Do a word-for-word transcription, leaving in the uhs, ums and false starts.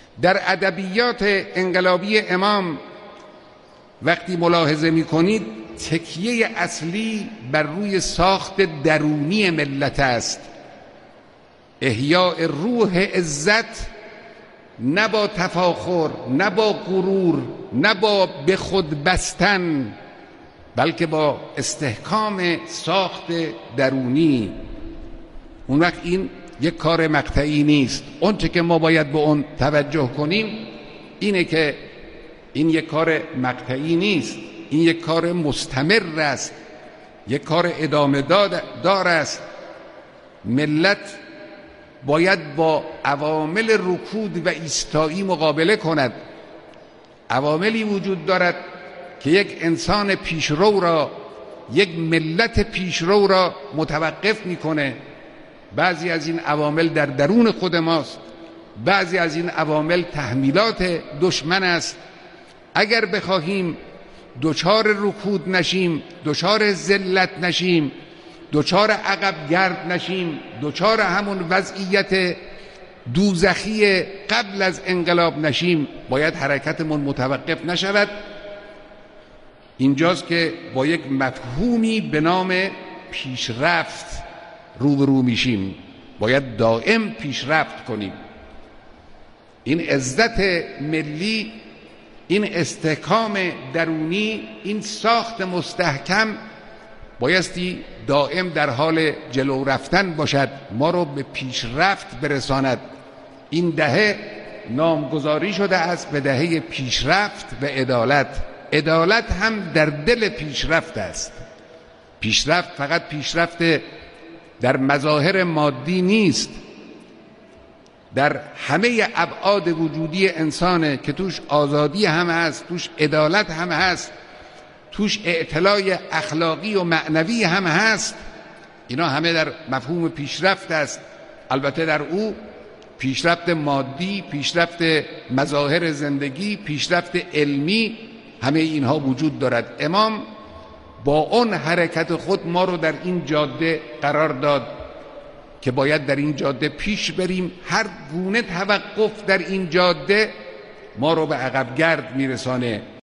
در ادبیات انقلابی امام وقتی ملاحظه می‌کنید تکیه اصلی بر روی ساخت درونی ملت است. احیاء روح عزت، نه با تفاخر، نه با غرور، نه با به خود بستن، بلکه با استحکام ساخت درونی. اون وقت این یک کار مقطعی نیست. اون چه که ما باید به اون توجه کنیم اینه که این یک کار مقطعی نیست، این یک کار مستمر است، یک کار ادامه دار است. ملت باید با عوامل رکود و ایستایی مقابله کند. عواملی وجود دارد که یک انسان پیشرو را، یک ملت پیشرو را متوقف میکنه. بعضی از این عوامل در درون خود ماست، بعضی از این عوامل تحمیلات دشمن است. اگر بخواهیم دوچار رکود نشیم، دوچار ذلت نشیم، دوچار عقب گرد نشیم، دوچار همون وضعیت دوزخی قبل از انقلاب نشیم، باید حرکتمون متوقف نشود. اینجاست که با یک مفهومی به نام پیشرفت روبرو میشیم. باید دائم پیشرفت کنیم. این عزت ملی، این استحکام درونی، این ساخت مستحکم بایستی دائم در حال جلو رفتن باشد، ما رو به پیشرفت برساند. این دهه نامگذاری شده است به دهه پیشرفت و عدالت. عدالت هم در دل پیشرفت است. پیشرفت فقط پیشرفت در مظاهر مادی نیست، در همه ابعاد وجودی انسانه که توش آزادی هم هست، توش عدالت هم هست، توش اعتلاء اخلاقی و معنوی هم هست. اینا همه در مفهوم پیشرفت است. البته در او پیشرفت مادی، پیشرفت مظاهر زندگی، پیشرفت علمی، همه اینها وجود دارد. امام با اون حرکت خود ما رو در این جاده قرار داد که باید در این جاده پیش بریم. هر گونه توقف در این جاده ما رو به عقب گرد میرسانه.